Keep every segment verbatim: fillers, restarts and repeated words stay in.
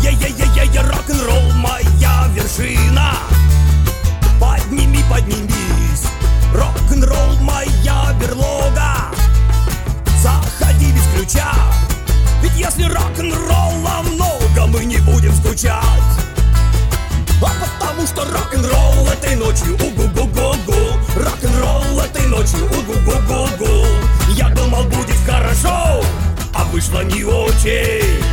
Е-е-е-е, рок-н-ролл моя вершина. Подними, поднимись, рок-н-ролл моя берлога. Заходи без ключа, ведь если рок-н-ролла много, мы не будем скучать. А потому что рок-н-ролл этой ночью угу-гу-гу-гу, рок-н-ролл этой ночью угу-гу-гу-гу. Я думал, будет хорошо, а вышло не очень.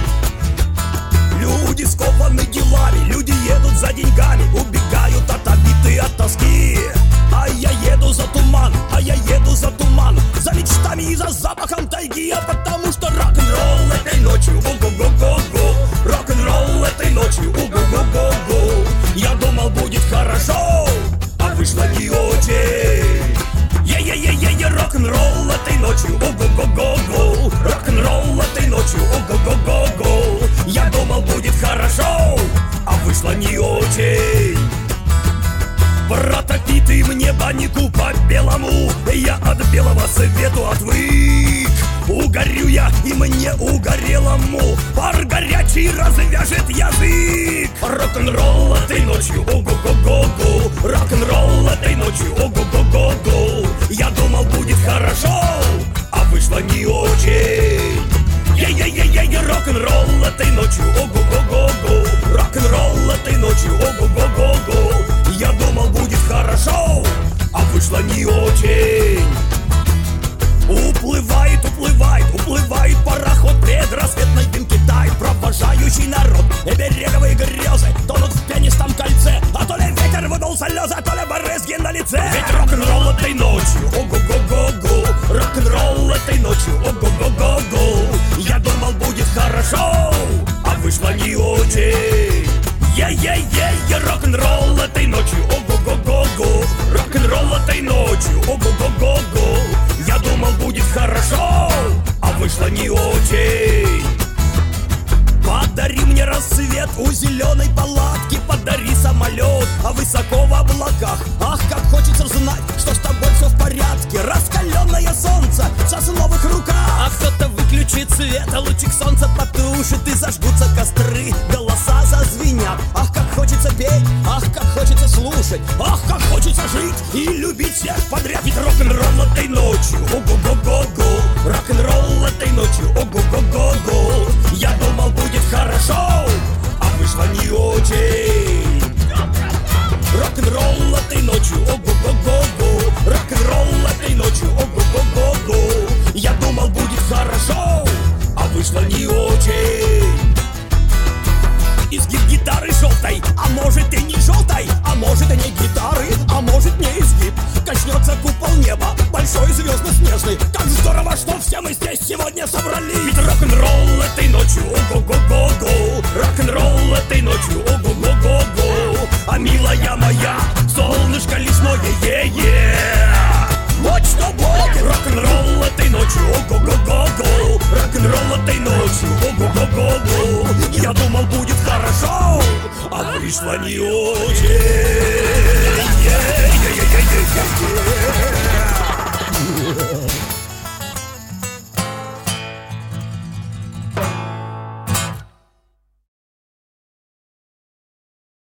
Люди скованы делами, люди едут за деньгами, убегают от обиды, от тоски. А я еду за туман, а я еду за туман, за мечтами и за запахом тайги. А потому что рок-н-ролл этой ночью угу-гу-гу-гу, рок-н-ролл этой ночью угу-гу-гу-гу. Я думал, будет хорошо, а вышло не очень. Е-е-е-е, рок-н-ролл этой ночью угу-гу-гу-гу, рок-н-ролл этой ночью угу-гу-гу-гу. Я думал, будет хорошо, а вышло не очень. Протопи ты мне баннику по-белому, я от белого свету отвык. Угорю я, и мне угорелому пар горячий развяжет язык. Рок-н-ролл этой ночью угу-гу-гу-гу, рок-н-ролл этой ночью угу-гу-гу-гу. Я думал, будет хорошо, а вышло не очень. Е-е-е-е, рок-н-ролл этой ночью угу-гу-гу-гу, рок-н-ролл этой ночью угу-гу-гу-гу. Я думал, будет хорошо, а вышло не очень. Уплывает, уплывает, уплывает пароход, предрассветной дымки тает, провожающий народ. И береговые грезы тонут в пенистом кольце, а то ли ветер выдул слезы, а то ли брызги на лице. Ведь рок-н-ролл этой ночью угу-гу-гу-гу, рок-н-ролл этой ночью угу-гу-гу-гу. Я думал, будет хорошо, а вышло не очень. Е-е-е, рок-н-ролл этой ночью угу-гу-гу-гу, рок-н-ролл этой ночью угу-гу-гу-гу. Я думал, будет хорошо, а вышло не очень. Подари мне рассвет у зеленой палатки, подари самолет, а высоко в облаках. Ах, как хочется знать, что с тобой все в порядке. Раскаленное солнце в сосновых руках. А кто-то выключит свет, а лучик солнца потушит, и зажгутся костры, голоса зазвенят. Ах, как хочется петь, ах, как хочется слушать, ах, как хочется жить и любить всех подряд. Ведь рок-н-ролл этой ночью угу-гу-гу-гу, рок-н-ролл этой ночью угу-гу-гу-гу. Я думал, будет хорошо, а вышло не очень. Рок-н-ролл этой ночью угу-гу-гу-гу, рок-н-ролл этой ночью угу-гу-гу-гу. Я думал, будет хорошо, а вышло не очень. Изгиб гитары желтой, а может и не желтой, а может и не гитары, а может не изгиб. Качнется купол неба, большой звездно-снежный. Как здорово, что все мы здесь сегодня собрались. Ведь рок-н-ролл этой ночью угу-гу-гу-гу, рок-н-ролл этой ночью угу-гу-гу-гу. А милая моя, солнышко лесное, е-е. Вот что будет рок-н-ролл этой ночью угу-гу-гу-гу, рок-н-ролл этой ночью угу-гу-гу-гу. Я думал, будет хорошо, а вышло не очень. Yeah, yeah, yeah, yeah, yeah, yeah.